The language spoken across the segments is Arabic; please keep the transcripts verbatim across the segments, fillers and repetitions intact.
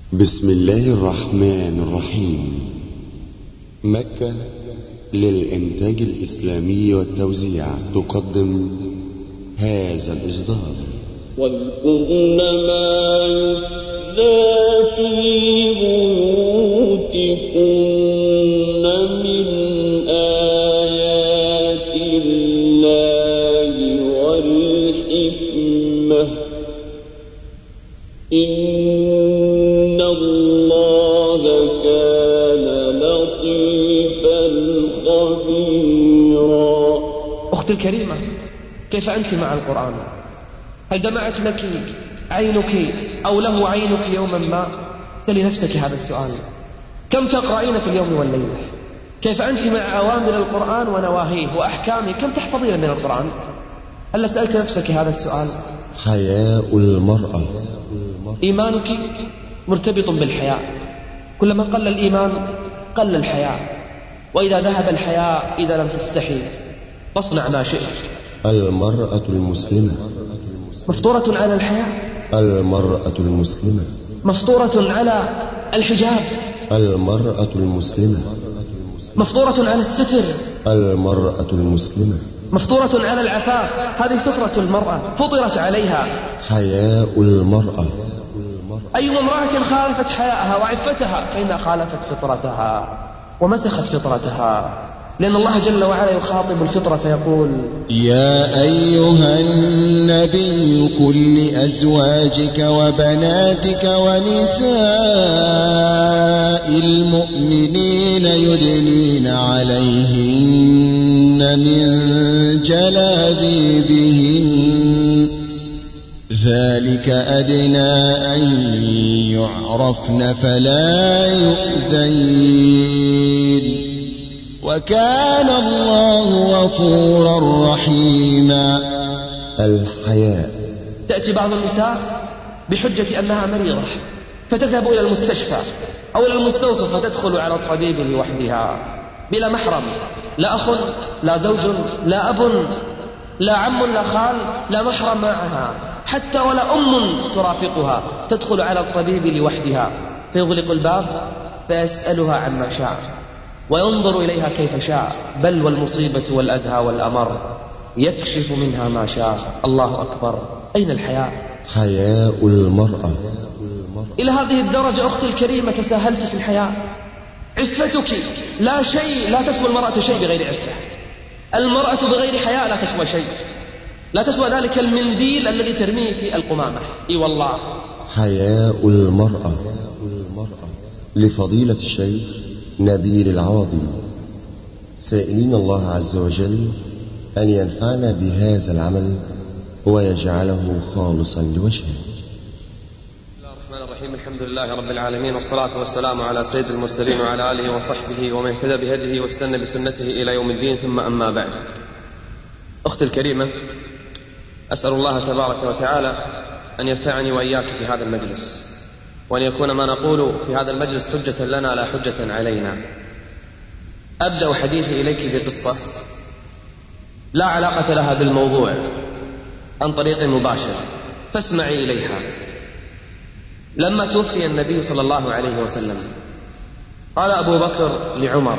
بسم الله الرحمن الرحيم. مكة للإنتاج الإسلامي والتوزيع تقدم هذا الإصدار. واذكرن ما يتلى في بيوتكن من آيات الله والحكمة إن الله كان لطيفا خبيرا. أختي الكريمة، كيف أنت مع القرآن؟ هل دمعت لك عينك أو له عينك يوما ما؟ سلي نفسك هذا السؤال. كم تقرأين في اليوم والليلة؟ كيف أنت مع أوامر القرآن ونواهيه وأحكامه؟ كم تحفظين من القرآن؟ هل سألت نفسك هذا السؤال؟ حياء المرأة. إيمانك مرتبط بالحياء، كلما قل الإيمان قل الحياء، وإذا ذهب الحياء إذا لم تستحي فاصنع ما شئت. المرأة المسلمة مفطورة على الحياء، المرأة المسلمة مفطورة على الحجاب، المرأة المسلمة مفطورة على الستر، المرأة المسلمة مفطورة على العفاف. هذه فطرة المرأة فطرت عليها. حياء المرأة. أي امرأة خالفت حياءها وعفتها فإنها خالفت فطرتها ومسخت فطرتها، لأن الله جل وعلا يخاطب الفطرة فيقول: يا أيها النبي قل لأزواجك وبناتك ونساء المؤمنين يدنين عليهن من جلابيبهن ذلك أدنى أن يعرفن فلا يؤذين وكان الله غفورا رحيما. الحياء. تأتي بعض النساء بحجة أنها مريضة فتذهب إلى المستشفى أو إلى المستوصف فتدخل على الطبيب لوحدها بلا محرم، لا أخ لا زوج لا أب لا عم لا خال، لا محرم معها، حتى ولا أم ترافقها. تدخل على الطبيب لوحدها فيغلق الباب فيسألها عما شاء وينظر إليها كيف شاء، بل والمصيبة والأدهى والأمر يكشف منها ما شاء. الله أكبر. أين الحياء؟ حياء المرأة. إلى هذه الدرجة أختي الكريمة تساهلت في الحياء. عفتك لا شيء، لا تسوى المرأة شيء بغير عفة. المرأة بغير حياء لا تسوى شيء، لا تسوى ذلك المنديل الذي ترميه في القمامة. إي والله. حياء المرأة. لفضيلة الشيخ نبيل العوضي، سائلين الله عز وجل أن ينفعنا بهذا العمل ويجعله خالصا لوجهه. بسم الله الرحمن الرحيم. الحمد لله رب العالمين، والصلاة والسلام على سيد المرسلين وعلى آله وصحبه ومن اهتدى بهديه واستنى بسنته إلى يوم الدين، ثم أما بعد. أختي الكريمة، أسأل الله تبارك وتعالى أن ينفعني وإياك في هذا المجلس، وأن يكون ما نقول في هذا المجلس حجة لنا لا حجة علينا. أبدأ حديثي إليك بقصة لا علاقة لها بالموضوع عن طريق مباشر، فاسمعي إليها. لما توفي النبي صلى الله عليه وسلم قال أبو بكر لعمر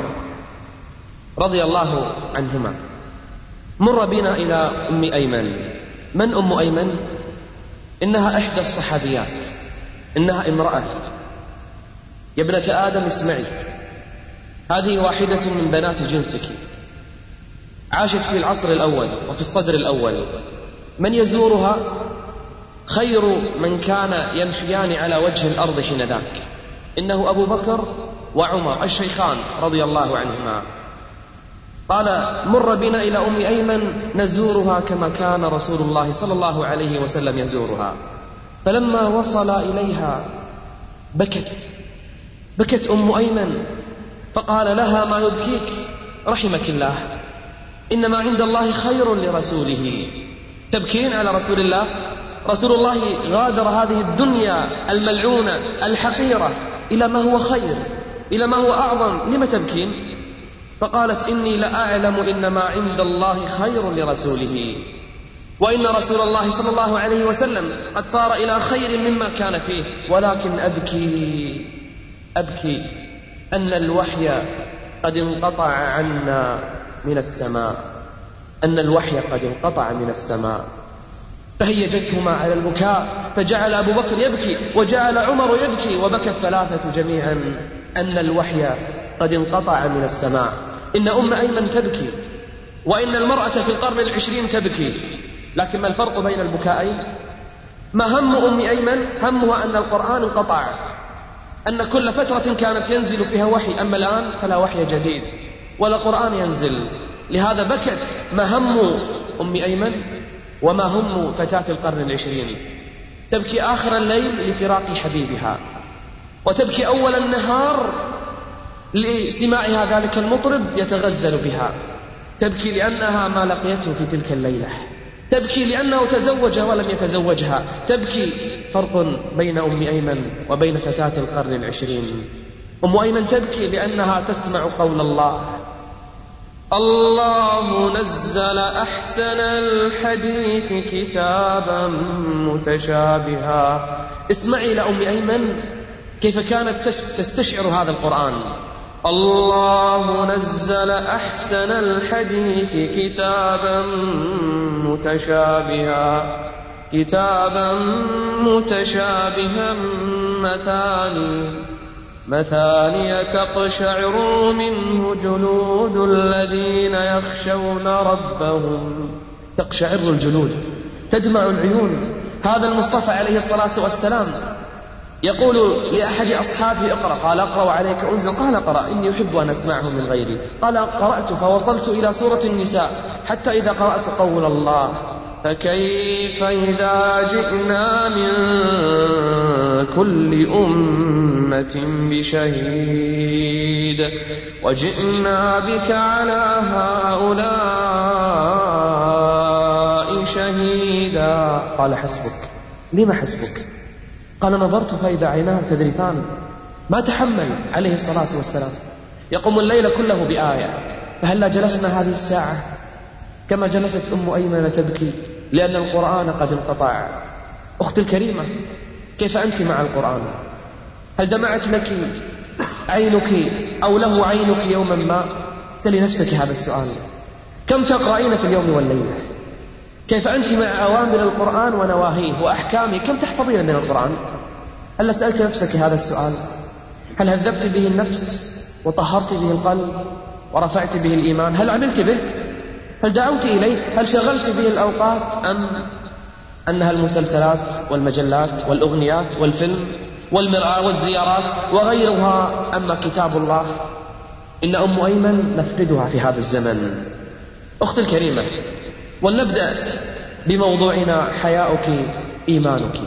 رضي الله عنهما: مر بنا إلى أم أيمن. من أم أيمن؟ إنها إحدى الصحابيات، إنها امرأة. يا ابنة آدم اسمعي، هذه واحدة من بنات جنسك، عاشت في العصر الأول وفي الصدر الأول. من يزورها خير من كان يمشيان على وجه الأرض حينذاك، إنه أبو بكر وعمر الشيخان رضي الله عنهما. قال: مر بنا إلى أم أيمن نزورها كما كان رسول الله صلى الله عليه وسلم يزورها. فلما وصل إليها بكت بكت أم أيمن، فقال لها: ما يبكيك؟ رحمك الله، إنما عند الله خير لرسوله. تبكين على رسول الله؟ رسول الله غادر هذه الدنيا الملعونة الحقيرة إلى ما هو خير، إلى ما هو أعظم، لم تبكين؟ فقالت: إني لأعلم إنما عند الله خير لرسوله. وإن رسول الله صلى الله عليه وسلم قد صار إلى خير مما كان فيه، ولكن أبكي أبكي أن الوحي قد انقطع عنا من السماء، أن الوحي قد انقطع من السماء. فهيجتهما على البكاء، فجعل أبو بكر يبكي وجعل عمر يبكي، وبكى الثلاثة جميعا أن الوحي قد انقطع من السماء. إن أم أيمن تبكي، وإن المرأة في القرن العشرين تبكي، لكن ما الفرق بين البكائين؟ ما هم أم أيمن؟ همها أن القرآن انقطع، أن كل فترة كانت ينزل فيها وحي، أما الآن فلا وحي جديد ولا قرآن ينزل، لهذا بكت. ما هم أم أيمن وما هم فتاة القرن العشرين؟ تبكي آخر الليل لفراق حبيبها، وتبكي أول النهار لسماعها ذلك المطرب يتغزل بها، تبكي لأنها ما لقيته في تلك الليلة، تبكي لأنه تزوج ولم يتزوجها، تبكي. فرق بين أم أيمن وبين فتاة القرن العشرين. أم أيمن تبكي لأنها تسمع قول الله: الله نزل أحسن الحديث كتابا متشابها. اسمعي لأم أيمن كيف كانت تستشعر هذا القرآن. الله نزل أحسن الحديث كتابا متشابها كتابا متشابها مثاني مثاني تقشعر منه جلود الذين يخشون ربهم. تقشعر الجلود، تدمع العيون. هذا المصطفى عليه الصلاة والسلام يقول لأحد أصحابه: اقرأ. قال: أقرأ عليك أنزل. قال: اقرأ، إني أحب أن أسمعه من غيري. قال: قرأت فوصلت إلى سورة النساء حتى إذا قرأت قول الله: فكيف إذا جئنا من كل أمة بشهيد وجئنا بك على هؤلاء شهيدا. قال: حسبك. لما حسبك؟ قال: نظرت فإذا عيناه تذرفان. ما تحمل عليه الصلاة والسلام، يقوم الليل كله بآية. فهلا جلسنا هذه الساعة كما جلست أم أيمن تبكي لأن القرآن قد انقطع. أختي الكريمة، كيف أنت مع القرآن؟ هل دمعت لك عينك أو له عينك يوما ما؟ سلي نفسك هذا السؤال. كم تقرأين في اليوم والليلة؟ كيف أنت مع أوامر القرآن ونواهيه وأحكامه؟ كم تحفظين من القرآن؟ هل سألت نفسك هذا السؤال؟ هل هذبت به النفس وطهرت به القلب ورفعت به الإيمان؟ هل عملت به؟ هل دعوت إليه؟ هل شغلت به الأوقات؟ أم أنها المسلسلات والمجلات والأغنيات والفيلم والمرآة والزيارات وغيرها؟ أما كتاب الله؟ إن أم أيمن نفقدها في هذا الزمن. أختي الكريمة، ولنبدأ بموضوعنا: حياؤك إيمانك.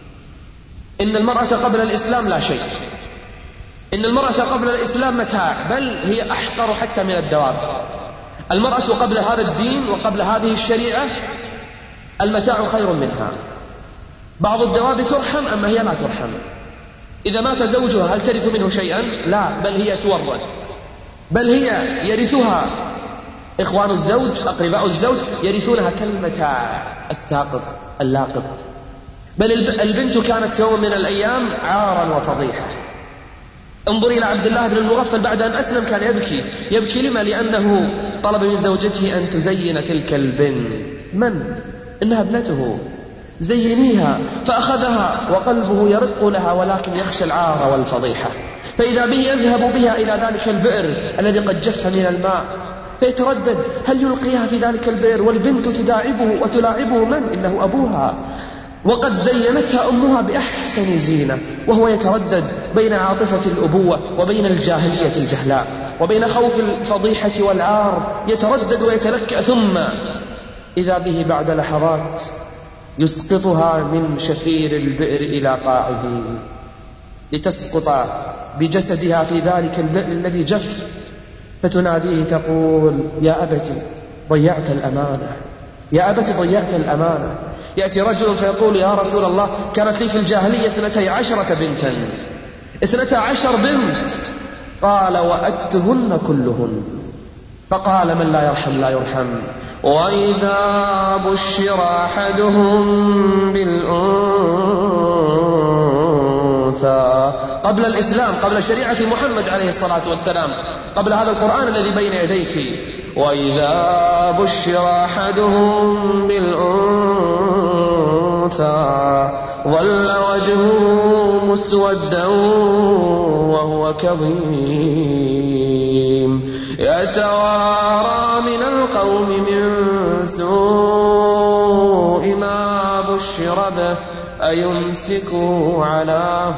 إن المرأة قبل الإسلام لا شيء. إن المرأة قبل الإسلام متاع، بل هي أحقر حتى من الدواب. المرأة قبل هذا الدين وقبل هذه الشريعة المتاع خير منها. بعض الدواب ترحم، أما هي لا ترحم. إذا مات زوجها هل ترث منه شيئا؟ لا، بل هي تورث، بل هي يرثها إخوان الزوج، أقرباء الزوج يرثونها كالمتاع الساقط اللاقط. بل البنت كانت يوم من الأيام عارا وفضيحة. انظر إلى عبد الله بن المغفل بعد أن أسلم كان يبكي. يبكي لما؟ لأنه طلب من زوجته أن تزين تلك البنت. من؟ إنها ابنته، زينيها. فأخذها وقلبه يرق لها، ولكن يخشى العار والفضيحة. فإذا به يذهب بها إلى ذلك البئر الذي قد جف من الماء، فيتردد هل يلقيها في ذلك البئر والبنت تداعبه وتلاعبه؟ من؟ إنه أبوها، وقد زينتها أمها بأحسن زينة، وهو يتردد بين عاطفة الأبوة وبين الجاهلية الجهلاء وبين خوف الفضيحة والعار، يتردد ويتلكأ. ثم إذا به بعد لحظات يسقطها من شفير البئر إلى قاعه لتسقط بجسدها في ذلك البئر الذي جف، فتناديه تقول: يا أبت ضيعت الأمانة، يا أبت ضيعت الأمانة. يأتي رجل فيقول: يا رسول الله، كانت لي في الجاهلية اثنتي عشرة بنتا، اثنتا عشر بنت. قال: وأتهن كلهن. فقال: من لا يرحم لا يرحم، وإذا بشر أحدهم بالأنثى قبل الإسلام، قبل شريعة محمد عليه الصلاة والسلام، قبل هذا القرآن الذي بين يديك. وإذا بشر أحدهم بالأنثى ظل وجهه مسودا وهو كظيم يتوارى من القوم من سوء ما بشر به أيمسكه على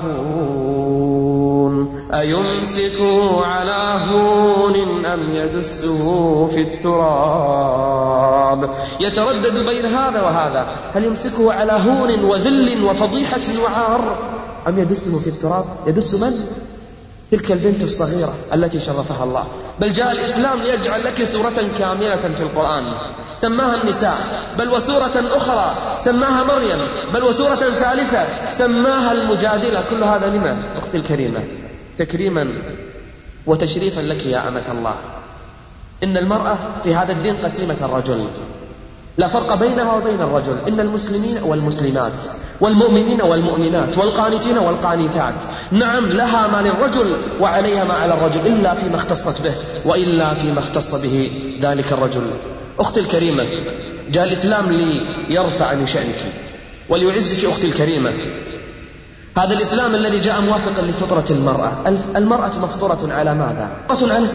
هون أيمسكه على هون أم يدسه في التراب. يتردد بين هذا وهذا، هل يمسكه على هون وذل وفضيحة وعار أم يدسه في التراب؟ يدس من؟ تلك البنت الصغيرة التي شرفها الله. بل جاء الإسلام ليجعل لك سورة كاملة في القرآن سماها النساء، بل وسورة أخرى سماها مريم، بل وسورة ثالثة سماها المجادلة. كل هذا لما أختي الكريمة؟ تكريما وتشريفا لك يا أمة الله. إن المرأة في هذا الدين قسيمة الرجل، لا فرق بينها وبين الرجل. إن المسلمين والمسلمات والمؤمنين والمؤمنات والقانتين والقانتات، نعم لها ما للرجل وعليها ما على الرجل، إلا فيما اختصت به وإلا فيما اختص به ذلك الرجل. أختي الكريمة، جاء الإسلام ليرفع من شأنك وليعزك. أختي الكريمة، هذا الإسلام الذي جاء موافقا لفطرة المرأة. المرأة مفطورة على ماذا؟ مفطورة على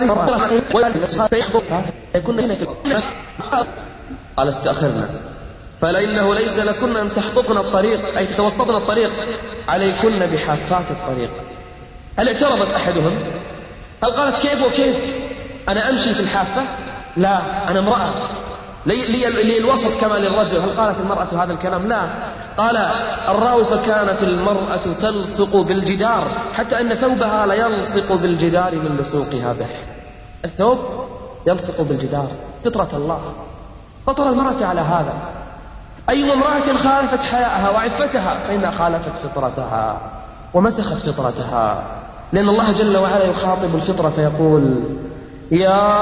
قال استأخرنا، فلإنه ليس لكن أن تحققن الطريق أي تتوسطن الطريق، عليكن بحافات الطريق. هل اعترضت أحدهم؟ هل قالت كيف وكيف أنا أمشي في الحافة؟ لا، أنا امرأة لي, لي, لي الوسط كما للرجل. هل قالت المرأة هذا الكلام؟ لا. قال الراوي فكانت المرأة تلصق بالجدار حتى أن ثوبها ليلصق بالجدار من لصوقها به. الثوب يلصق بالجدار، فطرة الله فطر المرأة على هذا. أي امرأة خالفت حياءها وعفتها فإنها خالفت فطرتها ومسخت فطرتها، لأن الله جل وعلا يخاطب الفطرة فيقول يا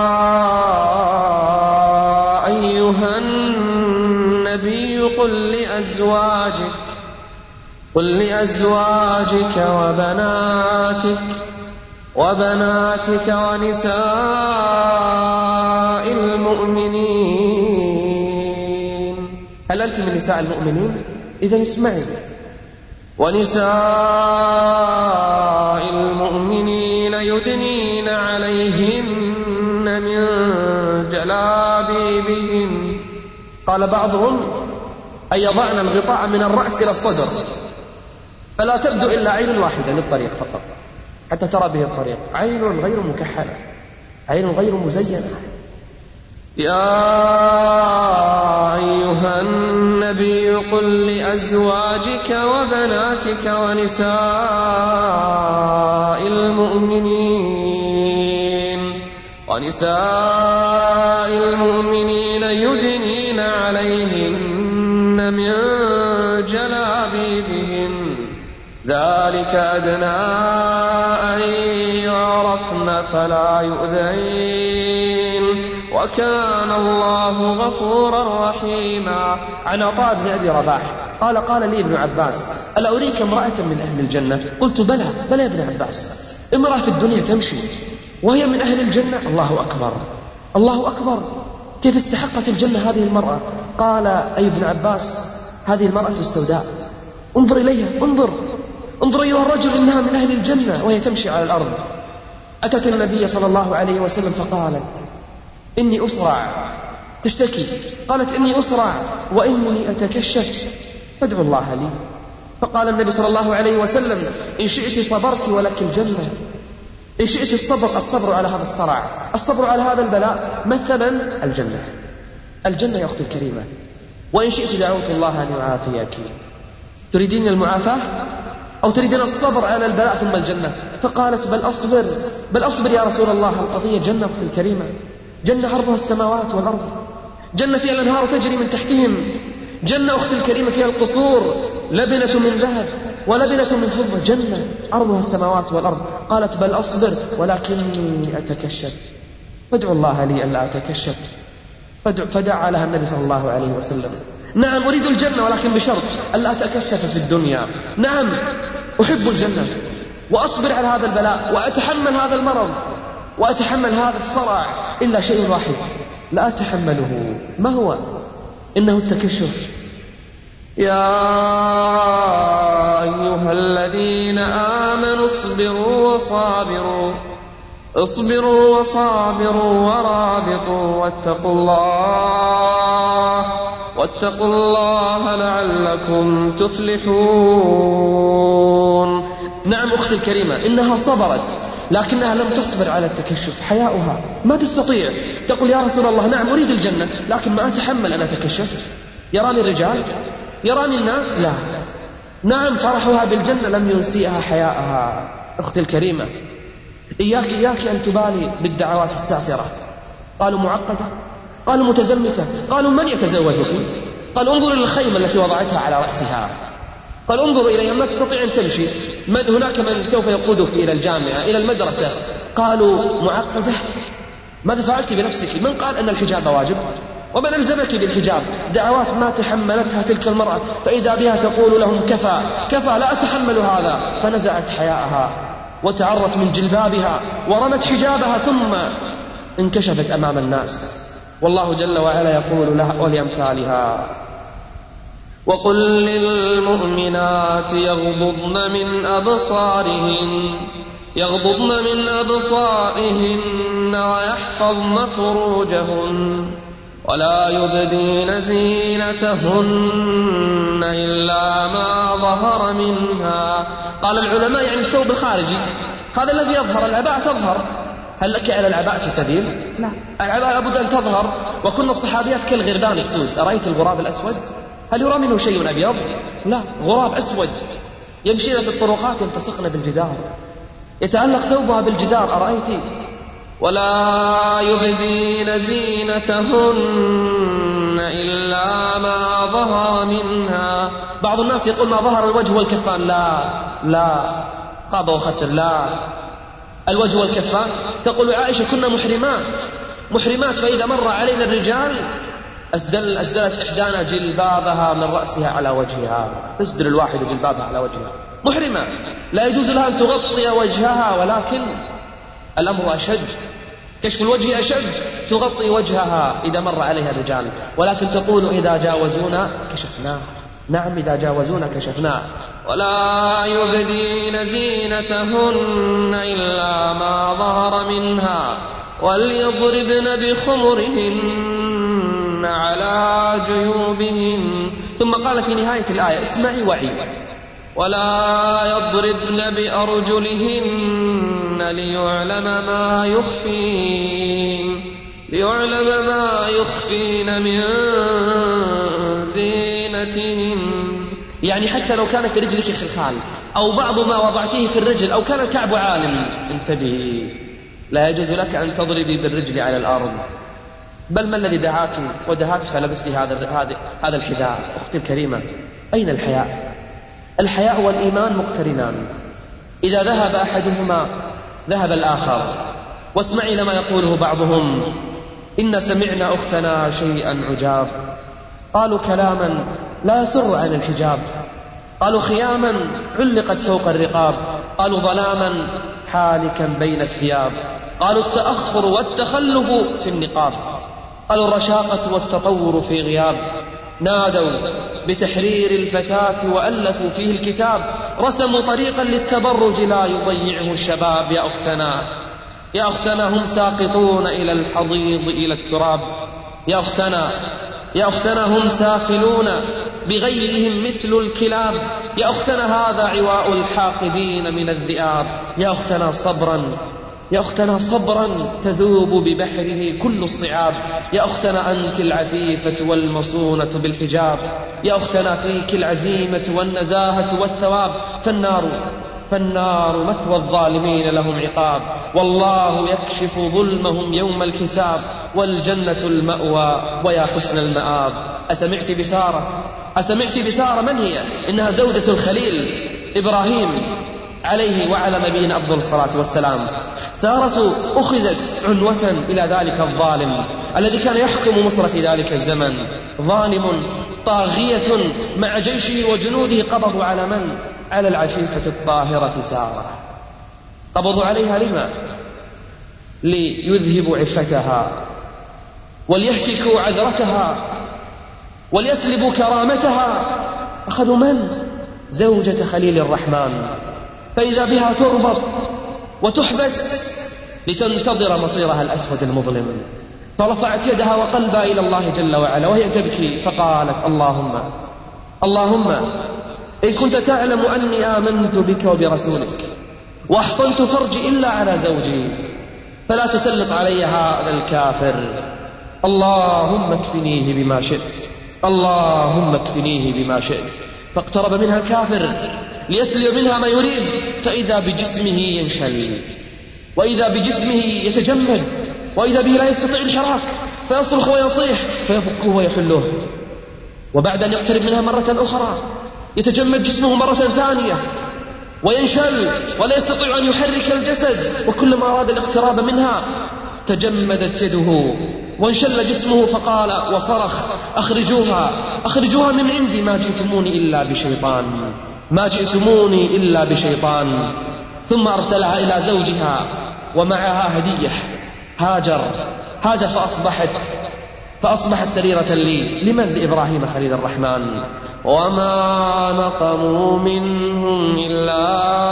أيها النبي قل لأزواجك قل لأزواجك وبناتك وبناتك ونساء المؤمنين. هل أنت من نساء المؤمنين؟ إذا اسمعي. ونساء المؤمنين يدنين عليهن من جلابيبهن. قال بعضهم أن يضعن الغطاء من الرأس إلى الصدر، فلا تبدو إلا عين واحدة للطريق فقط حتى ترى به الطريق، عين غير مكحلة، عين غير مزينة. يا أيها النبي قل لأزواجك وبناتك ونساء المؤمنين ونساء المؤمنين يدنين عليهن من جلابيبهن ذلك أدنى أن يعرفن فلا يؤذين وكان الله غفورا رحيما. عن عطاء بن أبي رباح قال قال لي ابن عباس ألا أريك امرأة من أهل الجنة؟ قلت بلى بلى يا ابن عباس، امرأة في الدنيا تمشي وهي من أهل الجنة؟ الله أكبر الله أكبر، كيف استحقت الجنة هذه المرأة؟ قال أي ابن عباس هذه المرأة السوداء، انظر إليها، انظر انظر أيها الرجل إنها من أهل الجنة وهي تمشي على الأرض. أتت النبي صلى الله عليه وسلم فقالت إني أسرع، تشتكي، قالت إني أسرع وإني أتكشف فادعو الله لي. فقال النبي صلى الله عليه وسلم إن شئت صبرت ولك الجنة، إن شئت الصبر الصبر على هذا الصرع، الصبر على هذا البلاء مثلا الجنة. الجنة يا أختي الكريمة. وإن شئت دعوت الله أن يعافيك. تريدين المعافاة أو تريدين الصبر على البلاء ثم الجنة؟ فقالت بل أصبر بل أصبر يا رسول الله. القضية جنة أختي الكريمة، جنة عرضها السماوات والأرض، جنة فيها الأنهار تجري من تحتهم، جنة أختي الكريمة فيها القصور لبنة من ذهب ولبنة من فضة، جنة عرضها السماوات والأرض. قالت بل أصبر ولكني أتكشف فادعو الله لي ألا أتكشف. فدعا لها النبي صلى الله عليه وسلم. نعم أريد الجنة ولكن بشرط ألا أتكشف في الدنيا. نعم أحب الجنة وأصبر على هذا البلاء وأتحمل هذا المرض وأتحمل هذا الصرع، إلا شيء واحد لا أتحمله. ما هو؟ إنه التكشف. يا أيها الذين آمنوا اصبروا وصابروا اصبروا وصابروا ورابطوا واتقوا الله واتقوا الله لعلكم تفلحون. نعم أختي الكريمة، إنها صبرت لكنها لم تصبر على التكشف. حياؤها ما تستطيع. تقول يا رسول الله نعم أريد الجنة لكن ما أتحمل أن أتكشف. يراني الرجال، يراني الناس، لا. نعم فرحها بالجنة لم ينسيها حياءها. أختي الكريمة، إياك إياك أن تبالي بالدعوات السافرة. قالوا معقدة، قالوا متزمتة، قالوا من يتزوجك؟ قالوا انظر إلى الخيمة التي وضعتها على رأسها، قال انظروا إليها ما تستطيع أن تمشي، من هناك من سوف يقودك إلى الجامعة إلى المدرسة. قالوا معقدة، ماذا فعلت بنفسك؟ من قال أن الحجاب واجب؟ ومن ألزمك بالحجاب؟ دعوات ما تحملتها تلك المرأة، فإذا بها تقول لهم كفى كفى لا أتحمل هذا. فنزعت حياءها وتعرت من جلبابها ورمت حجابها ثم انكشفت أمام الناس. والله جل وعلا يقول لها ولأمثالها: وقل للمؤمنات يغضضن من أبصارهن يغضضن من أبصارهن ويحفظن فروجهن ولا يبدين زينتهن إلا ما ظهر منها. قال العلماء يعني الثوب الخارجي، هذا الذي يظهر. العباءة تظهر. هل لك على العباءة سبيل؟ لا، العباءة لابد أن تظهر. وكن الصحابيات كالغربان السود. أرأيت الغراب الأسود؟ هل يرى منه شيء أبيض؟ لا، غراب أسود يمشين في الطرقات يلتصقن بالجدار، يتعلق ثوبها بالجدار. أرأيت؟ ولا يبدين زينتهن إلا ما ظهر منها. بعض الناس يقول ما ظهر الوجه والكفان. لا لا، خاب وخسر. لا، الوجه والكفان. تقول عائشة كنا محرمات محرمات فإذا مر علينا الرجال أسدل أسدلت إحدانا جلبابها من رأسها على وجهها. تسدل الواحدة جلبابها على وجهها، محرمة لا يجوز لها أن تغطي وجهها، ولكن الأمر أشد، كشف الوجه أشد. تغطي وجهها إذا مر عليها الرجال، ولكن تقول إذا جاوزونا كشفناه. نعم إذا جاوزونا كشفناه. ولا يبدين زينتهن إلا ما ظهر منها وليضربن بخمرهن على جيوبهن. ثم قال في نهاية الآية اسمعي وعي: ولا يضربن بأرجلهن ليعلم ما يخفين ليعلم ما يخفين من زينتهن. يعني حتى لو كان في رجلك خلخال أو بعض ما وضعته في الرجل أو كان الكعب عالم، انتبهي، لا يجوز لك أن تضربي بالرجل على الأرض. بل ما الذي دعاك ودهاك فلبست هذا هذا هذا الحذاء؟ أختي الكريمة، أين الحياء؟ الحياء والإيمان مقترنان، إذا ذهب أحدهما ذهب الآخر. واسمعي لما يقوله بعضهم: إن سمعنا أختنا شيئا عجاب. قالوا كلاما لا يسر عن الحجاب، قالوا خياما علقت فوق الرقاب، قالوا ظلاما حالكا بين الثياب، قالوا التأخر والتخلف في النقاب، قالوا الرشاقة والتطور في غياب. نادوا بتحرير الفتاة وألفوا فيه الكتاب، رسموا طريقا للتبرج لا يضيعه الشباب. يا أختنا يا أختنا هم ساقطون إلى الحضيض إلى التراب. يا أختنا يا أختنا هم سافلون بغيرهم مثل الكلاب. يا أختنا هذا عواء الحاقدين من الذئاب. يا أختنا صبرا يا أختنا صبرا تذوب ببحره كل الصعاب. يا أختنا أنت العفيفة والمصونة بالحجاب. يا أختنا فيك العزيمة والنزاهة والثواب. فالنار فالنار مثوى الظالمين لهم عقاب، والله يكشف ظلمهم يوم الحساب، والجنة المأوى ويا حسن المآب. أسمعت بسارة أسمعت بسارة من هي؟ إنها زوجة الخليل إبراهيم عليه وعلى نبينا أفضل الصلاة والسلام. سارته أخذت عنوة إلى ذلك الظالم الذي كان يحكم مصر في ذلك الزمن، ظالم طاغية مع جيشه وجنوده. قبضوا على من؟ على العفيفة الطاهرة سارة. قبضوا عليها لما؟ ليذهبوا عفتها وليهتكوا عذرتها وليسلبوا كرامتها. أخذوا من؟ زوجة خليل الرحمن، فإذا بها تربط وتحبس لتنتظر مصيرها الأسود المظلم. فرفعت يدها وقلبها إلى الله جل وعلا وهي تبكي، فقالت: اللهم اللهم إن كنت تعلم أني آمنت بك وبرسولك وأحصنت فرجي إلا على زوجي فلا تسلط علي هذا الكافر، اللهم اكفنيه بما شئت، اللهم اكفنيه بما شئت. فاقترب منها الكافر ليسلب منها ما يريد، فإذا بجسمه ينشل، وإذا بجسمه يتجمد، وإذا به لا يستطيع الحراك، فيصرخ ويصيح فيفكه ويحله. وبعد أن يقترب منها مرة أخرى يتجمد جسمه مرة ثانية وينشل ولا يستطيع أن يحرك الجسد، وكلما أراد الاقتراب منها تجمدت يده وانشل جسمه، فقال وصرخ: أخرجوها أخرجوها من عندي، ما جئتموني إلا بشيطان، ما جئتموني إلا بشيطان. ثم أرسلها إلى زوجها ومعها هدية هاجر هاجر فأصبحت فأصبحت سريرة لي لمن؟ لإبراهيم خليل الرحمن. وما نقموا منهم إلا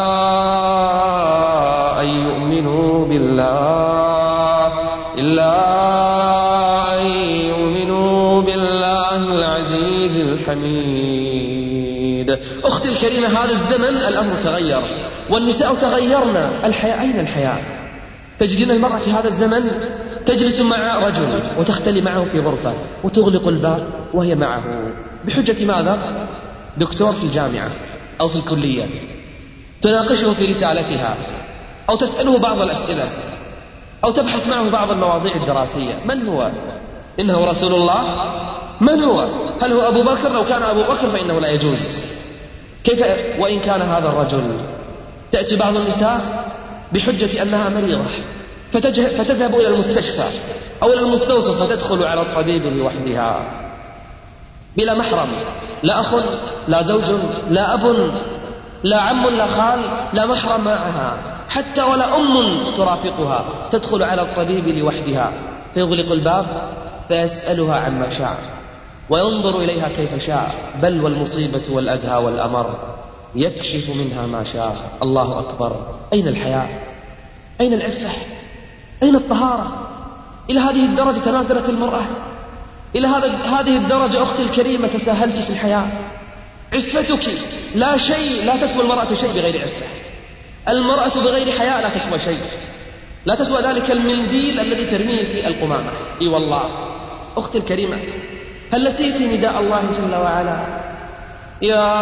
أن يؤمنوا بالله إلا أن يؤمنوا بالله العزيز الحميد. أختي الكريمة، هذا الزمن الأمر تغير والنساء تغيرنا. الحياة، أين الحياة؟ تجدين المرأة في هذا الزمن تجلس مع رجل وتختلي معه في غرفة وتغلق الباب وهي معه بحجة ماذا؟ دكتور في الجامعة أو في الكلية، تناقشه في رسالتها أو تسأله بعض الأسئلة أو تبحث معه بعض المواضيع الدراسية. من هو؟ إنه رسول الله؟ من هو؟ هل هو أبو بكر؟ لو كان أبو بكر فإنه لا يجوز. كيف وإن كان هذا الرجل؟ تأتي بعض النساء بحجة أنها مريضة فتذهب إلى المستشفى أو إلى المستوصف فتدخل على الطبيب لوحدها بلا محرم، لا أخ لا زوج لا أب لا عم لا خال، لا محرم معها، حتى ولا أم ترافقها. تدخل على الطبيب لوحدها فيغلق الباب فيسألها عما شاء وينظر إليها كيف شاء، بل والمصيبة والأدهى والأمر يكشف منها ما شاء. الله أكبر. أين الحياة؟ أين العفة؟ أين الطهارة؟ إلى هذه الدرجة تنازلت المرأة، إلى هذه الدرجة أختي الكريمة تساهلت في الحياة. عفتك لا شيء، لا تسوى المرأة شيء بغير عفة. المرأة بغير حياء لا تسوى شيء، لا تسوى ذلك المنديل الذي ترميه في القمامة. إي والله أختي الكريمة، هل نسيت نداء الله جل وعلا؟ يا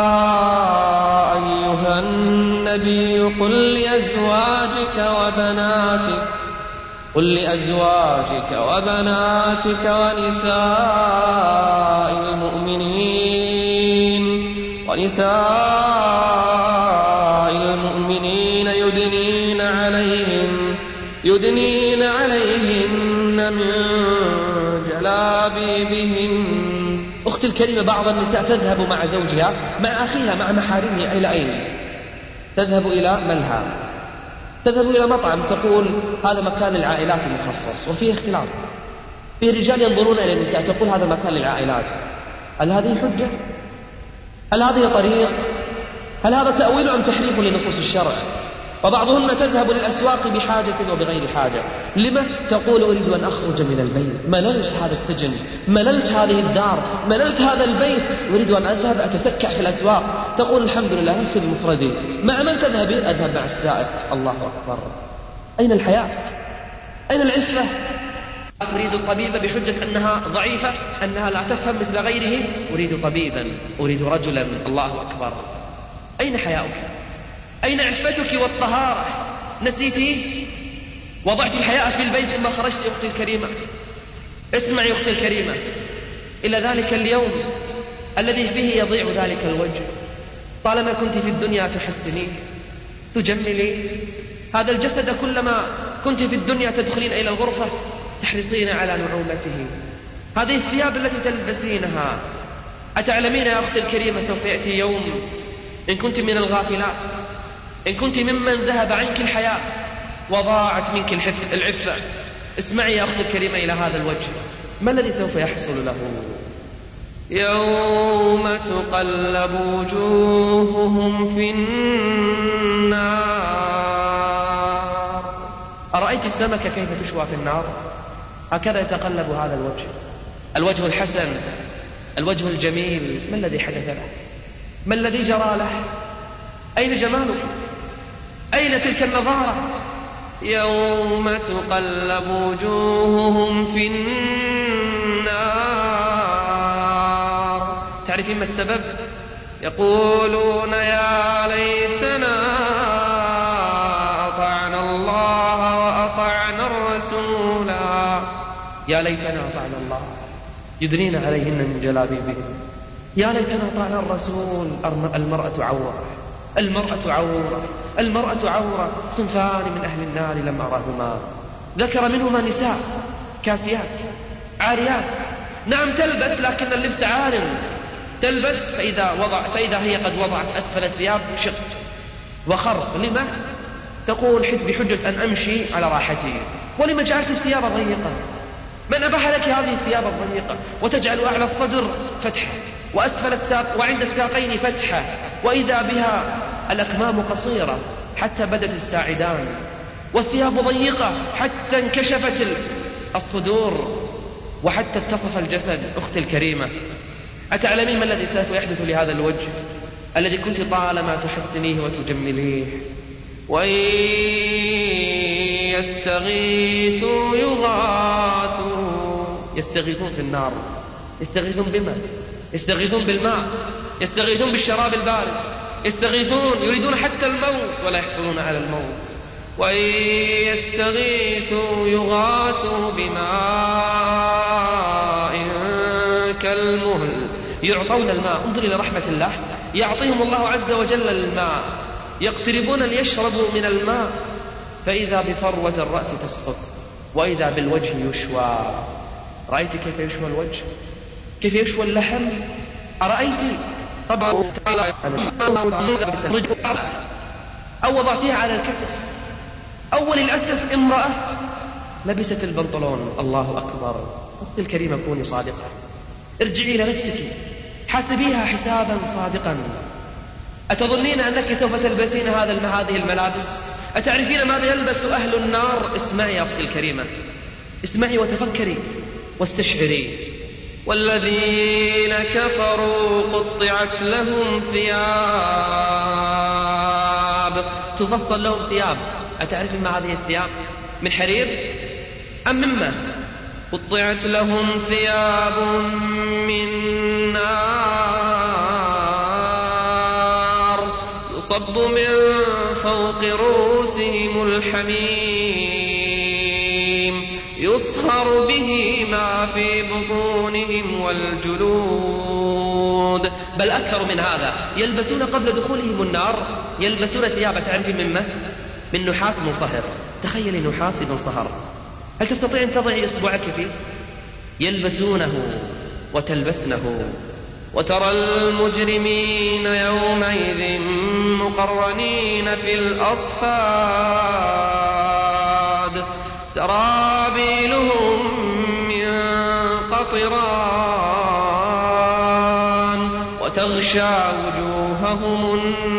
أيها النبي قل لأزواجك وبناتك قل لأزواجك وبناتك ونساء المؤمنين ونساء المؤمنين يدنين عليهن يدنين عليهن من جلابيبهن. أختي الكريمة، بعض النساء تذهب مع زوجها مع أخيها مع محارمها إلى أين؟ تذهب إلى ملهى، تذهب إلى مطعم، تقول هذا مكان للعائلات المخصص، وفيه اختلاف. في رجال ينظرون إلى النساء تقول هذا مكان للعائلات. هل هذه حجة؟ هل هذه طريق؟ هل هذا تأويل أم تحريف لنصوص الشرع؟ وبعضهن تذهب للأسواق بحاجة وبغير حاجة. لما؟ تقول أريد أن أخرج من البيت، مللت هذا السجن، مللت هذه الدار، مللت هذا البيت، أريد أن أذهب أتسكع في الأسواق. تقول الحمد لله لست بمفردي. مع من تذهبين؟ أذهب مع السائق. الله أكبر. أين الحياة؟ أين العفة؟ تريد طبيبة بحجة أنها ضعيفة، أنها لا تفهم مثل غيره. أريد طبيبا، أريد رجلا. الله أكبر. أين حياؤك؟ أين عفتك والطهارة؟ نسيتي؟ وضعت الحياء في البيت ثم خرجت. أختي الكريمة، اسمعي أختي الكريمة، إلى ذلك اليوم الذي فيه يضيع ذلك الوجه. طالما كنت في الدنيا تحسنين تجملي، تتزينين، تتطهرين، تتزينين، تتطهرين، تتزينين، تتطهرين، تتطهرين، تتطهرين، تتطهرين، تتطهرين، تتطهرين، تتطهرين، تتطهرين، تتطهرين، هذا الجسد كلما كنت في الدنيا تدخلين إلى الغرفة تحرصين على نعومته. هذه الثياب التي تلبسينها، أتعلمين يا أختي الكريمة سوف يأتي يوم إن كنت من الغافلات، إن كنت ممن ذهب عنك الحياة وضاعت منك العفة، اسمعي يا أختي الكريمة إلى هذا الوجه، ما الذي سوف يحصل له؟ يوم تقلب وجوههم في النار. أرأيت السمكة كيف تشوى في النار؟ هكذا يتقلب هذا الوجه، الوجه الحسن، الوجه الجميل. ما الذي حدث له؟ ما الذي جرى له؟ أين جماله؟ أين تلك النظارة؟ يوم تقلب وجوههم في النار. تعرفين ما السبب؟ يقولون يا ليتنا أطعنا الله وأطعنا الرسولا. يا ليتنا أطعنا الله، يدنين عليهن من جلابيبهن. يا ليتنا أطعنا الرسول. المرأة عورة، المرأة عورة، المرأة عورة. صنفان من أهل النار لم أرهما، ذكر منهما نساء كاسيات عاريات. نعم تلبس لكن اللبس عار، تلبس فإذا, وضع فإذا هي قد وضعت أسفل الثياب شق وخرق. لما؟ تقول حد بحجة أن أمشي على راحتي. ولما جعلت الثياب ضيقة؟ من أباح لك هذه الثياب الضيقة وتجعل أعلى الصدر فتحة وأسفل الساق وعند الساقين فتحة، وإذا بها الأكمام قصيرة حتى بدت الساعدان، والثياب ضيقة حتى انكشفت الصدور وحتى اتصف الجسد. أختي الكريمة، أتعلمين ما الذي سوف يحدث لهذا الوجه الذي كنت طالما تحسنيه وتجمليه؟ وإن يستغيثوا يغاثوا. يستغيثون في النار، يستغيثون بما؟ يستغيثون بالماء، يستغيثون بالشراب البارد، يستغيثون يريدون حتى الموت ولا يحصلون على الموت. وإن يستغيثوا يغاثوا بماء كالمهل. يعطون الماء. انظر إلى رحمة الله، يعطيهم الله عز وجل الماء، يقتربون ليشربوا من الماء، فإذا بفروة الرأس تسقط وإذا بالوجه يشوى. رأيت كيف يشوى الوجه؟ كيف يشوى اللحم؟ أرأيت؟ طبعا أو وضعتها على الكتف. أول الأسف امرأة لبست البنطلون. الله أكبر. أختي الكريمة كوني صادقة، ارجعي إلى نفسك، حاسبيها حسابا صادقا. أتظنين أنك سوف تلبسين هذا هذه الملابس؟ أتعرفين ماذا يلبس أهل النار؟ اسمعي يا أختي الكريمة، اسمعي وتفكري واستشعري. والذين كفروا قطعت لهم ثياب، تفصل لهم ثياب. أتعرفين ما هذه الثياب؟ من حرير أم مما؟ قطعت لهم ثياب من نار يصب من فوق رؤوسهم الحميم يصهر به ما في بطونهم والجلود. بل أكثر من هذا، يلبسون قبل دخولهم النار يلبسون ثياب تعرفين مما؟ من نحاس منصهر. تخيلي نحاس إذا انصهر، هل تستطيع أن تضعي إصبعك فيه؟ يلبسونه وتلبسنه. وترى المجرمين يومئذ مقرنين في الأصفاد سرابيلهم من قطران وتغشى وجوههم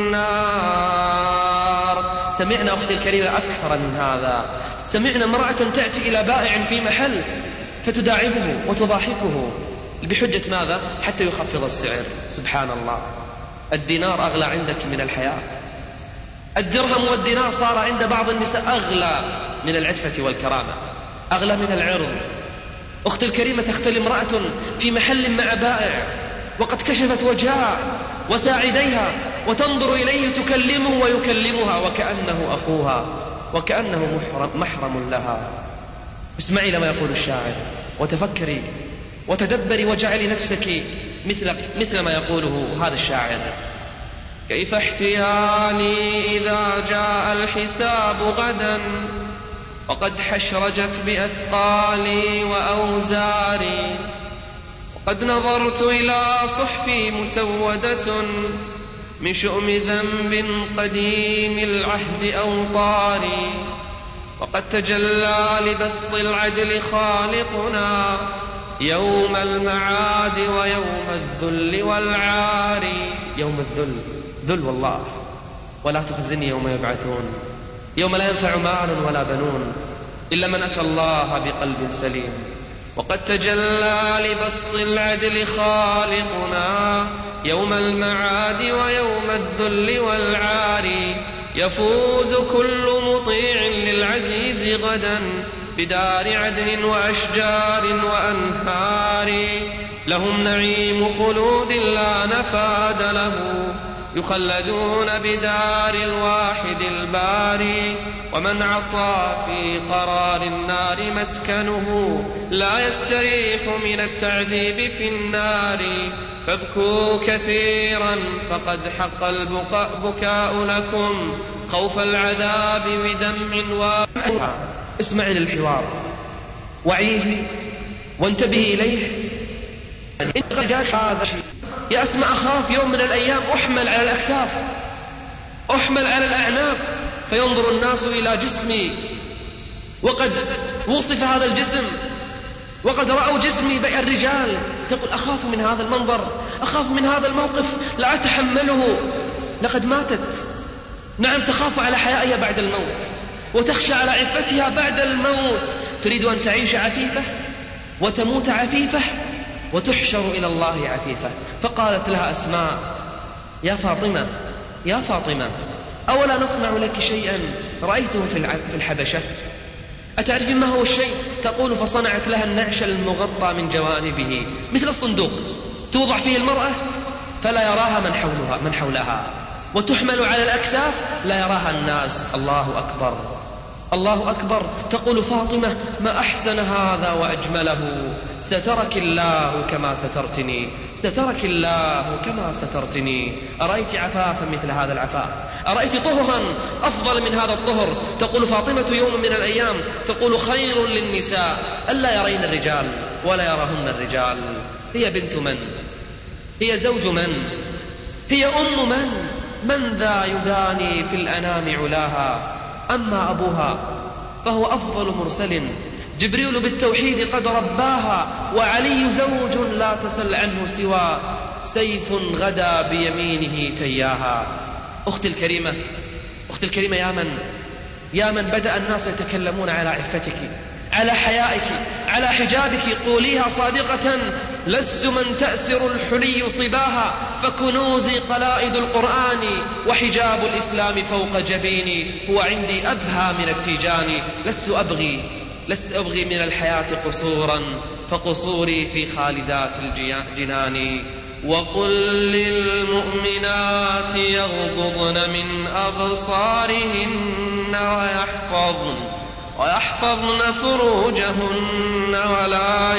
النار. سمعنا أختي الكريمة أكثر من هذا، سمعنا امرأة تأتي إلى بائع في محل فتداعبه وتضاحكه بحجة ماذا؟ حتى يخفض السعر. سبحان الله، الدينار أغلى عندك من الحياة. الدرهم والدينار صار عند بعض النساء أغلى من العفة والكرامة، أغلى من العرض. أختي الكريمة، تختلي امرأة في محل مع بائع وقد كشفت وجهها وساعديها وتنظر إليه تكلمه ويكلمها وكأنه أخوها وكأنه محرم لها. اسمعي لما يقول الشاعر وتفكري وتدبري وجعلي نفسك مثل, مثل ما يقوله هذا الشاعر. كيف احتيالي إذا جاء الحساب غدا وقد حشرجت بأثقالي وأوزاري وقد نظرت إلى صحفي مسودة من شؤم ذنب قديم العهد أوطاري وقد تجلى لبسط العدل خالقنا يوم المعاد ويوم الذل والعار. يوم الذل ذل والله، ولا تخزني يوم يبعثون يوم لا ينفع مال ولا بنون إلا من أتى الله بقلب سليم. وقد تجلى لبسط العدل خالقنا يوم المعاد ويوم الذل والعار يفوز كل مطيع للعزيز غدا بدار عدن وأشجار وأنهار لهم نعيم خلود لا نفاد له يخلدون بدار الواحد الباري. ومن عصى في قرار النار مسكنه لا يستريح من التعذيب في النار. فابكوا كثيرا فقد حق البكاء لكم خوف العذاب بدمع واحد. اسمع للحوار، وعيه وانتبه إليه. إن جاء هذا يا أسمع أخاف يوم من الأيام أحمل على الأكتاف، أحمل على الأعناق، فينظر الناس إلى جسمي وقد وصف هذا الجسم وقد رأوا جسمي بين الرجال. تقول أخاف من هذا المنظر، أخاف من هذا الموقف، لا أتحمله. لقد ماتت، نعم تخاف على حيائها بعد الموت وتخشى على عفتها بعد الموت. تريد أن تعيش عفيفة وتموت عفيفة وتحشر إلى الله عفيفة. فقالت لها أسماء: يا فاطمة يا فاطمة أولا نصنع لك شيئا رأيته في الحبشة، أتعرفين ما هو الشيء؟ تقول: فصنعت لها النعش المغطى من جوانبه مثل الصندوق توضع فيه المرأة فلا يراها من حولها, من حولها وتحمل على الأكتاف لا يراها الناس. الله أكبر الله أكبر. تقول فاطمة: ما أحسن هذا وأجمله، سترك الله كما سترتني، سترك الله كما سترتني. أرأيت عفافا مثل هذا العفاف؟ أرأيت طهرا أفضل من هذا الطهر؟ تقول فاطمة يوم من الأيام تقول: خير للنساء ألا يرين الرجال ولا يرهن الرجال. هي بنت من؟ هي زوج من؟ هي أم من؟ من ذا يداني في الأنام علاها؟ أما أبوها فهو أفضل مرسل، جبريل بالتوحيد قد رباها، وعلي زوج لا تسل عنه سوى سيف غدا بيمينه تياها. أختي الكريمة أختي الكريمة يا من يا من بدأ الناس يتكلمون على عفتك، على حيائك، على حجابك، قوليها صادقة: لست من تأسر الحلي صباها، فكنوزي قلائد القرآن وحجاب الإسلام فوق جبيني، هو عندي أبهى من التيجان. لست أبغي لست أبغي من الحياة قصورا، فقصوري في خالدات الجنان. وقل للمؤمنات يغضضن من أبصارهن ويحفظن ويحفظن فروجهن ولا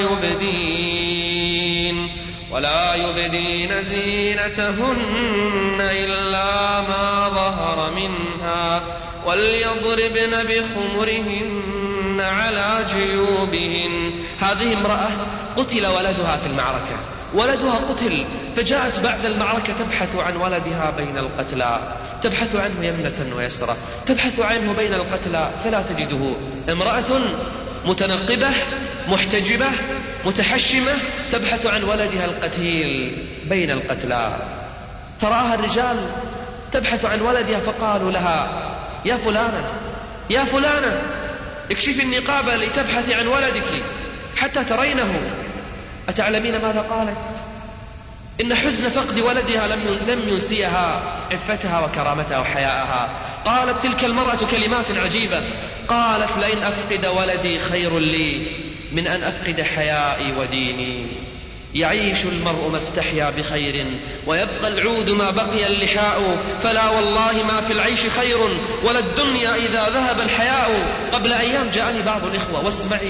يبدين ولا يبدين زينتهن إلا ما ظهر منها، وليضربن بخمرهن على جيوبهن. هذه امرأة قتل ولدها في المعركة، ولدها قتل، فجاءت بعد المعركة تبحث عن ولدها بين القتلى، تبحث عنه يمنة ويسرى، تبحث عنه بين القتلى فلا تجده. امرأة متنقبة محتجبة متحشمة تبحث عن ولدها القتيل بين القتلى، فرآها الرجال تبحث عن ولدها فقالوا لها: يا فلانة يا فلانة اكشفي النقاب لتبحثي عن ولدك حتى ترينه. أتعلمين ماذا قالت؟ إن حزن فقد ولدها لم ينسيها عفتها وكرامتها وحياءها. قالت تلك المرأة كلمات عجيبة، قالت: لئن أفقد ولدي خير لي من أن أفقد حيائي وديني. يعيش المرء ما استحيا بخير، ويبقى العود ما بقي اللحاء، فلا والله ما في العيش خير، ولا الدنيا إذا ذهب الحياء. قبل أيام جاءني بعض الإخوة، واسمعي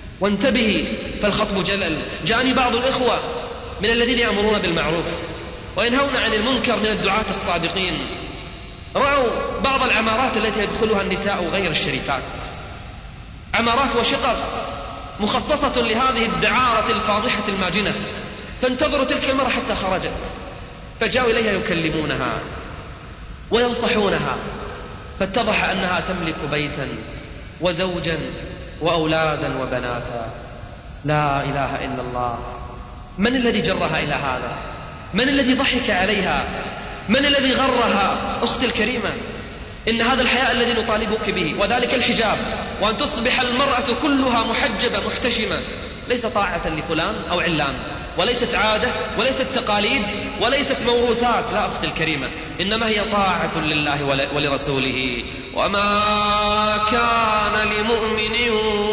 وانتبهي فالخطب جلل، جاءني بعض الإخوة من الذين يأمرون بالمعروف وينهون عن المنكر من الدعاة الصادقين. رأوا بعض العمارات التي يدخلها النساء غير الشريفات، عمارات وشقق مخصصة لهذه الدعارة الفاضحة الماجنة، فانتظروا تلك المرأة حتى خرجت، فجاءوا إليها يكلمونها وينصحونها، فاتضح أنها تملك بيتا وزوجا وأولادا وبناتا. لا إله إلا الله. من الذي جرها إلى هذا؟ من الذي ضحك عليها؟ من الذي غرها؟ أختي الكريمة، إن هذا الحياء الذي نطالبك به، وذلك الحجاب، وأن تصبح المرأة كلها محجبة محتشمة، ليس طاعة لفلان أو علان، وليست عادة، وليست تقاليد، وليست موروثات. لا أختي الكريمة، إنما هي طاعة لله ولرسوله. وما كان لمؤمن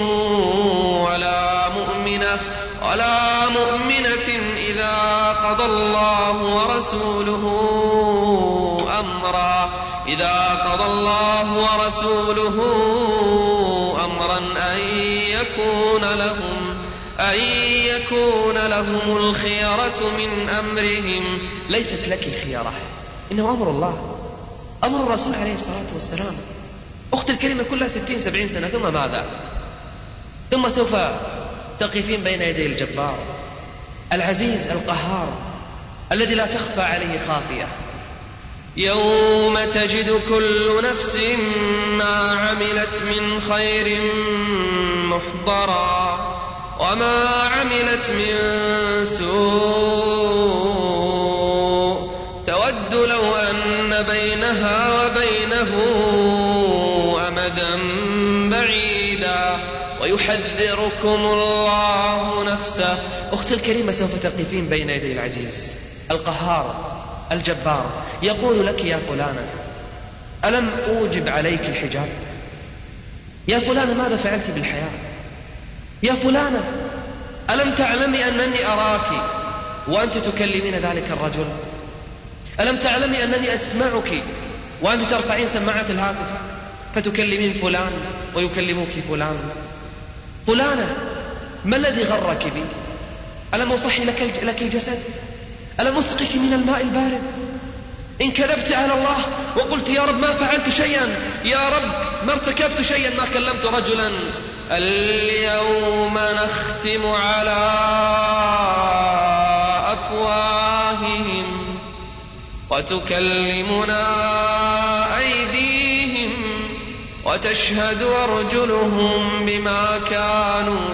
ولا مؤمنة ولا مؤمنة إذا قضى الله ورسوله أمرا إذا قضى الله ورسوله أمرا أن يكون لهم أن يكون لهم الخيرة من أمرهم. ليست لك الخيرة، إنه أمر الله، أمر الرسول عليه الصلاة والسلام. أخت الكريمة كلها ستين سبعين سنة، ثم ماذا؟ ثم سوف تقفين بين يدي الجبار العزيز القهار الذي لا تخفى عليه خافية. يوم تجد كل نفس ما عملت من خير محضرا وما عملت من سوء تود لو أن بينها وبينه أمدا بعيدا ويحذركم الله نفسه. أختي الكريمة، سوف تقفين بين يدي العزيز القهار الجبار، يقول لك: يا فلانة، ألم أوجب عليك الحجاب؟ يا فلانة، ماذا فعلت بالحياة؟ يا فلانة، ألم تعلمي أنني أراك وأنت تكلمين ذلك الرجل؟ ألم تعلمي أنني أسمعك وأنت ترفعين سماعة الهاتف فتكلمين فلان ويكلموك فلان؟ فلانة، ما الذي غرك بي؟ ألم أصحي لك لك الجسد؟ ألم أسقك من الماء البارد؟ إن كذبت على الله وقلت يا رب ما فعلت شيئا، يا رب ما ارتكبت شيئا، ما كلمت رجلا، اليوم نختم على أفواههم وتكلمنا أيديهم وتشهد أرجلهم بما كانوا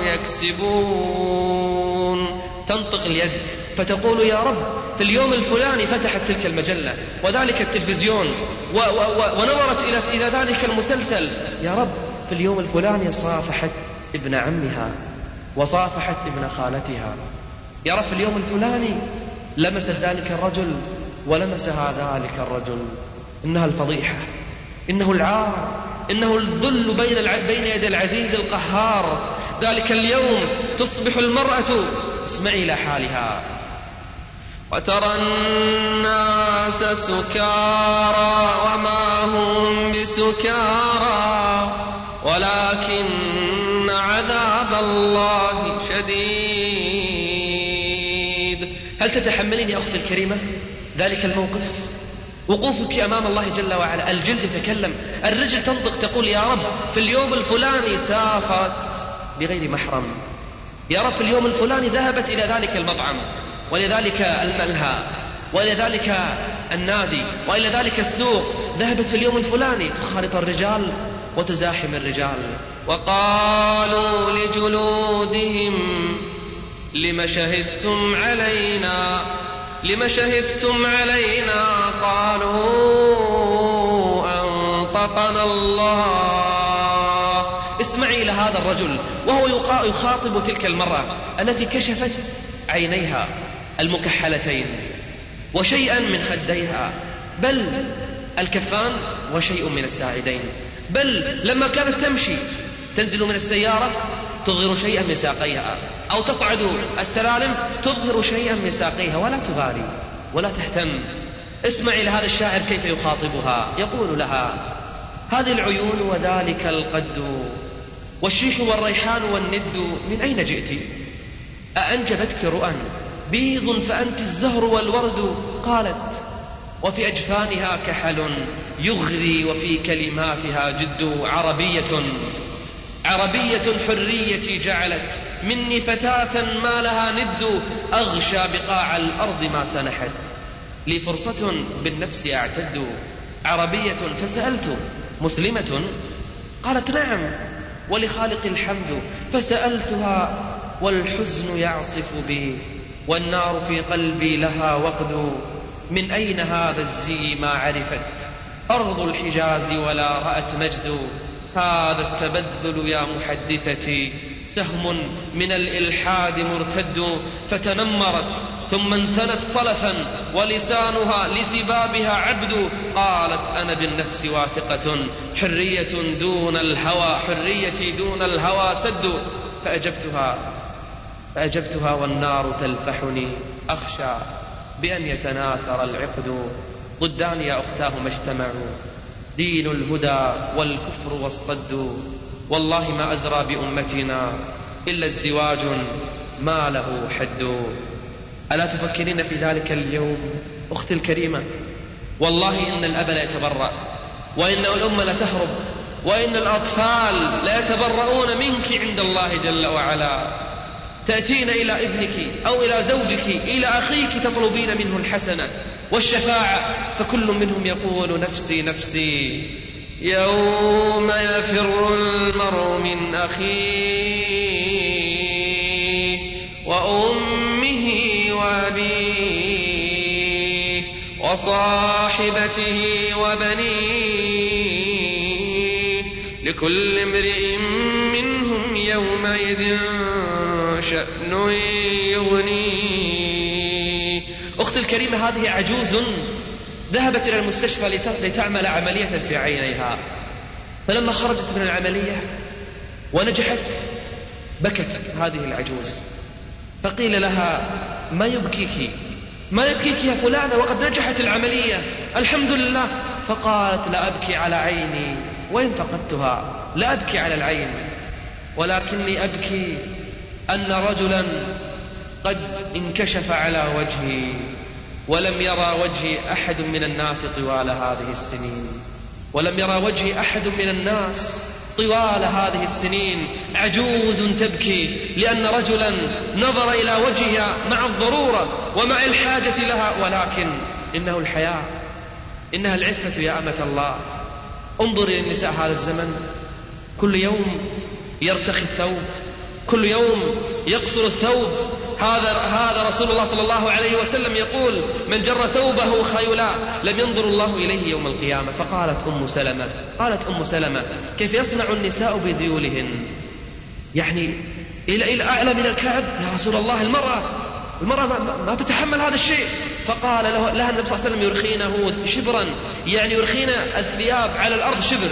يكسبون. تنطق اليد فتقول: يا رب في اليوم الفلاني فتحت تلك المجلة وذلك التلفزيون و و و ونظرت إلى إلى ذلك المسلسل. يا رب في اليوم الفلاني صافحت ابن عمها وصافحت ابن خالتها. يا رب في اليوم الفلاني لمست ذلك الرجل ولمسها ذلك الرجل. إنها الفضيحة، إنه العار، إنه الذل بين بين يدي العزيز القهار. ذلك اليوم تصبح المرأة، اسمعي إلى حالها: وترى الناس سكارى وما هم بسكارى ولكن عذاب الله شديد. هل تتحملين يا أختي الكريمة ذلك الموقف؟ وقوفك أمام الله جل وعلا، الجلد يتكلم، الرجل تنطق تقول: يا رب في اليوم الفلاني سافرت بغير محرم، يا رب في اليوم الفلاني ذهبت إلى ذلك المطعم وإلى ذلك الملهى وإلى ذلك النادي وإلى ذلك السوق، ذهبت في اليوم الفلاني تخالط الرجال وتزاحم الرجال. وقالوا لجلودهم لم شهدتم علينا لم شهدتم علينا قالوا أنطقنا الله. اسمعي إلى هذا الرجل وهو يخاطب تلك المرأة التي كشفت عينيها المكحلتين وشيئا من خديها، بل الكفان وشيء من الساعدين، بل لما كانت تمشي تنزل من السيارة تظهر شيئا من ساقيها، أو تصعد السلالم تظهر شيئا من ساقيها، ولا تبالي ولا تهتم. اسمعي لهذا الشاعر كيف يخاطبها، يقول لها: هذه العيون وذلك القد والشيح والريحان والند من أين جئت؟ أأنجبتك رؤى بيض فأنت الزهر والورد. قالت وفي أجفانها كحل يغري وفي كلماتها جد. عربية عربية حريتي جعلت مني فتاة ما لها ند. أغشى بقاع الأرض ما سنحت لي فرصة بالنفس أعتد. عربية فسألت مسلمة؟ قالت نعم ولخالق الحمد. فسألتها والحزن يعصف بي والنار في قلبي لها وقد. من أين هذا الزي ما عرفت أرض الحجاز ولا رأت مجد. هذا التبذل يا محدثتي سهم من الإلحاد مرتد. فتنمرت ثم انثنت صلفا ولسانها لسبابها عبد. قالت أنا بالنفس واثقة حرية دون الهوى حريتي دون الهوى سد. فأجبتها فأجبتها والنار تلفحني أخشى بأن يتناثر العقد. ضدان يا أختاه ما اجتمعوا دين الهدى والكفر والصد. والله ما أزرى بأمتنا إلا ازدواج ما له حد. ألا تفكرين في ذلك اليوم أختي الكريمة؟ والله إن الأب لا يتبرأ وإن الأم لا تهرب وإن الأطفال لا يتبرؤون منك عند الله جل وعلا. تأتين إلى ابنك أو إلى زوجك إلى أخيك تطلبين منه الحسنة والشفاعة فكل منهم يقول نفسي نفسي. يوم يفر المرء من أخيه وأمه وأبيه وصاحبته وبنيه لكل امرئ منهم يومئذ شأن يغنيه. أختي الكريمة هذه عجوز ذهبت إلى المستشفى لتعمل عملية في عينيها. فلما خرجت من العملية ونجحت بكت هذه العجوز. فقيل لها ما يبكيك ما يبكيك يا فلانة وقد نجحت العملية الحمد لله. فقالت لا أبكي على عيني وإن فقدتها لا أبكي على العين ولكني أبكي أن رجلا قد انكشف على وجهي ولم يرى وجهي أحد من الناس طوال هذه السنين ولم يرى وجهي أحد من الناس طوال هذه السنين. عجوز تبكي لأن رجلا نظر إلى وجهها مع الضرورة ومع الحاجة لها. ولكن إنه الحياة إنها العفة يا أمة الله. انظر إلى النساء هذا الزمن كل يوم يرتخي الثوب كل يوم يقصر الثوب. هذا هذا رسول الله صلى الله عليه وسلم يقول من جر ثوبه خيلاء لم ينظر الله إليه يوم القيامة. فقالت أم سلمة قالت أم سلمة كيف يصنع النساء بذيولهن يعني إلى إلى أعلى من الكعب يا رسول الله. المرأة المرأة ما, ما تتحمل هذا الشيء. فقال له لها النبي صلى الله عليه وسلم يرخينه شبرا يعني يرخين الثياب على الأرض شبر.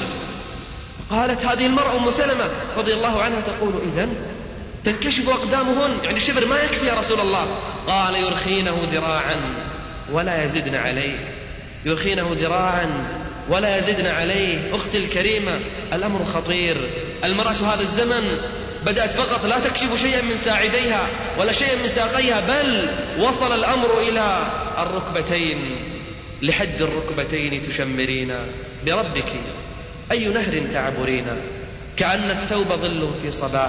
قالت هذه المرأة أم سلمة رضي الله عنها تقول إذن تنكشف أقدامهن يعني شبر ما يكفي يا رسول الله. قال يرخينه ذراعا ولا يزدن عليه يرخينه ذراعا ولا يزدن عليه. أختي الكريمة الأمر خطير. المرأة هذا الزمن بدأت فقط لا تكشف شيئا من ساعديها ولا شيئا من ساقيها بل وصل الأمر إلى الركبتين. لحد الركبتين تشمرين بربك أي نهر تعبرين. كأن الثوب ظل في صباح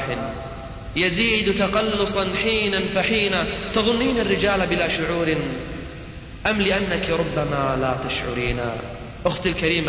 يزيد تقلصا حينا فحينا. تظنين الرجال بلا شعور أم لأنك ربما لا تشعرين. أختي الكريمة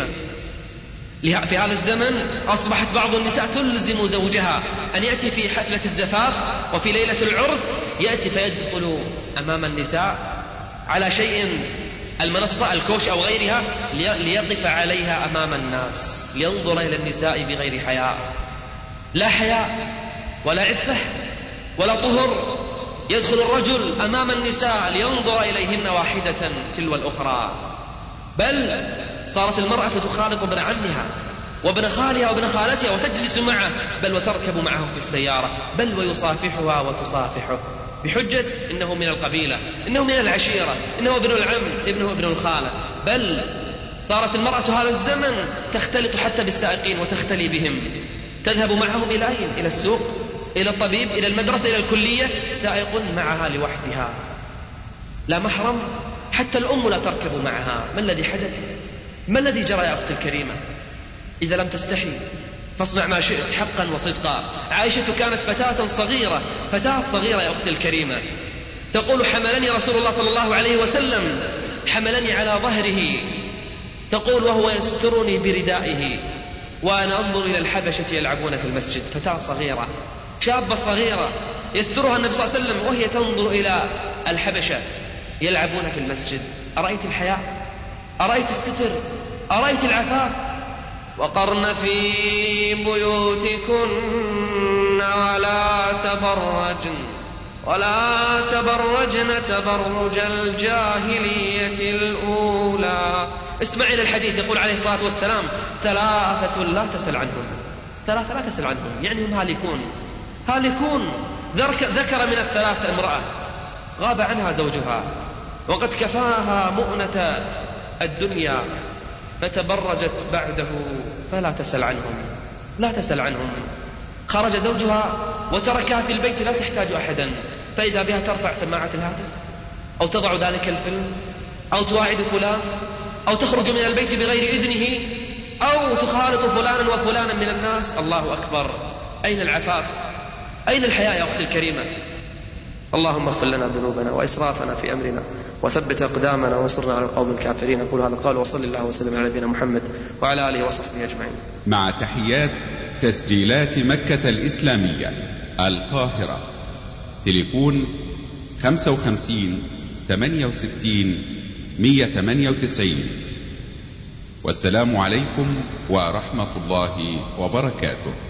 في هذا الزمن أصبحت بعض النساء تلزم زوجها أن يأتي في حفلة الزفاف وفي ليلة العرس يأتي فيدخل أمام النساء على شيء المنصة الكوش أو غيرها ليقف عليها أمام الناس لينظر إلى النساء بغير حياء. لا حياء ولا عفة ولا طهر. يدخل الرجل أمام النساء لينظر إليهن واحدة تلو الأخرى. بل صارت المرأة تخالط ابن عمها وابن خالها وابن خالتها وتجلس معه بل وتركب معه في السيارة بل ويصافحها وتصافحه بحجة إنه من القبيلة إنه من العشيرة إنه ابن العم ابنه ابن الخالة. بل صارت المرأة هذا الزمن تختلط حتى بالسائقين وتختلي بهم. تذهب معهم إلى أين؟ إلى السوق إلى الطبيب إلى المدرسة إلى الكلية. سائق معها لوحدها لا محرم، حتى الأم لا تركب معها. ما الذي حدث؟ ما الذي جرى يا أختي الكريمة؟ إذا لم تستحي فاصنع ما شئت حقا وصدقا. عائشة كانت فتاة صغيرة، فتاة صغيرة يا أختي الكريمة، تقول حملني رسول الله صلى الله عليه وسلم، حملني على ظهره، تقول وهو يسترني بردائه وأنا أنظر إلى الحبشة يلعبون في المسجد. فتاة صغيرة، شابة صغيرة، يسترها النبي صلى الله عليه وسلم وهي تنظر إلى الحبشة يلعبون في المسجد. أرأيت الحياة؟ أرأيت الستر؟ أرأيت العفاف؟ وقرن في بيوتكن ولا تبرجن ولا تبرجن تبرج الجاهلية الأولى. اسمع إلى الحديث، يقول عليه الصلاة والسلام ثلاثة لا تسأل عنهم، ثلاثة لا تسأل عنهم، يعني هم هالكون هالكون. ذكر من الثلاثة امرأة غاب عنها زوجها وقد كفاها مؤنة الدنيا فتبرجت بعده، فلا تسأل عنهم، لا تسأل عنهم. خرج زوجها وتركها في البيت لا تحتاج أحدا، فإذا بها ترفع سماعة الهاتف أو تضع ذلك الفيلم أو تواعد فلان أو تخرج من البيت بغير إذنه أو تخالط فلانا وفلانا من الناس. الله أكبر، أين العفاف؟ أين الحياة يا أختي الكريمة؟ اللهم اغفر لنا ذنوبنا وإسرافنا في أمرنا وثبت أقدامنا وانصرنا على القوم الكافرين. أقول هذا القول وصلى الله وسلم على نبينا محمد وعلى آله وصحبه أجمعين. مع تحيات تسجيلات مكة الإسلامية القاهرة. تليفون خمسة وخمسين ثمانية وستين مية ثمانية وتسعين. والسلام عليكم ورحمة الله وبركاته.